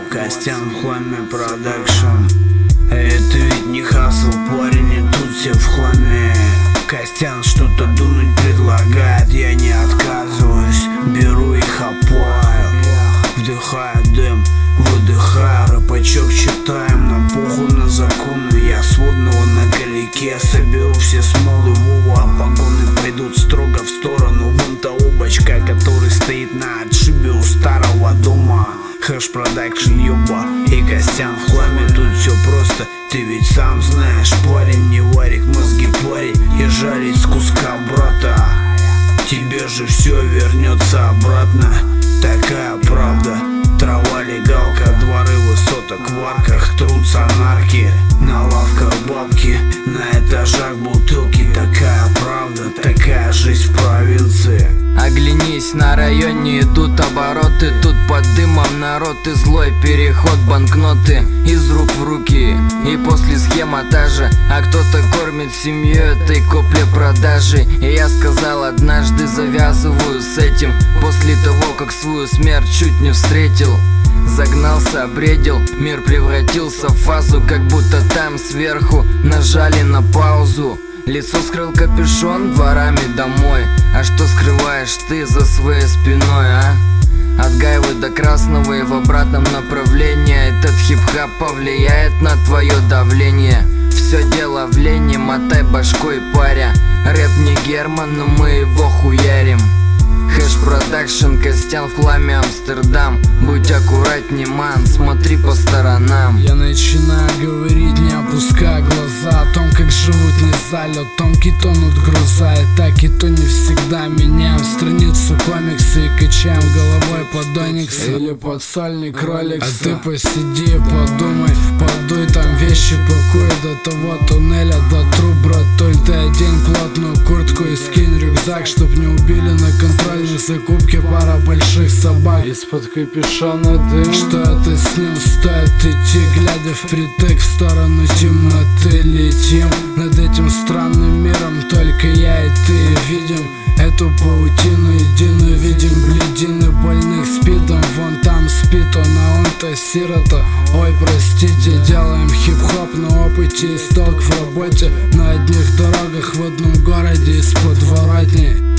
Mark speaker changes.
Speaker 1: Костян в хламе продакшн. Это ведь не хасл, парень, и тут все в хламе. Костян что-то дунуть предлагает, я не отказываюсь, беру и хапаю. Вдыхаю дым, выдыхаю, рэпачок читаем, на похуй на законы. Я сводного на галике, соберу все смолы Вова, а погоны пойдут строго в сторону вон того бачка, который стоит на отшибе у старого дома. Хэш продакшн, ёба, и Костян в хламе, тут все просто. Ты ведь сам знаешь, парень, не варик, мозги парень, и жарить с куска брата. Тебе же все вернется обратно, такая правда. Трава, легалка, дворы высоток, в арках трутся нарки, на лавках бабки, на этажах бутылки. Такая правда, такая жизнь в провинции.
Speaker 2: Оглянись, на районе идут обороты, тут под дымом народ и злой переход, банкноты из рук в руки, и после схема та же. А кто-то кормит семью этой купли-продажи. И я сказал однажды, завязываю с этим, после того, как свою смерть чуть не встретил. Загнался, обредил, мир превратился в фазу, как будто там сверху нажали на паузу. Лицо скрыл капюшон, дворами домой. А что скрываешь ты за своей спиной, а? От Гаевы до Красного и в обратном направлении. Этот хип-хап повлияет на твое давление. Все дело в лени, мотай башкой, паря. Рэп не Герман, но мы его хуярим. Хэш продакшн, Костян в хламе, Амстердам. Будь аккуратней, ман, смотри по сторонам.
Speaker 3: Я начинаю говорить, не опуская глаза, о том, как живут не залет, тонкий тонут груза. И так и то не всегда меняем страницу комикса и качаем головой под оникс или под сольник роликса. А ты посиди и подумай, подуй там вещи, пакуй до того туннеля до труб, братуль. Ты одень плотную куртку и скинь рюкзак, чтоб не убили на контрольной закупке пара больших собак. Из-под капюшона дым. Что это с ним стоит идти, глядя впритык в сторону темноты летим. Над этим странным миром только я и ты видим эту паутину единую, видим бледины больных спидом. Вон там спит он, а он-то сирота. Ой, простите, делаем хип-хоп на опыте, исток в работе, на одних дорогах в одном городе из подворотни.